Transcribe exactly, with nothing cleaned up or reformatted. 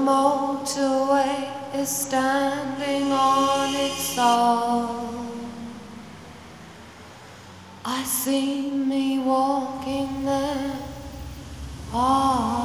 motorway is standing on its own. I see me walking there all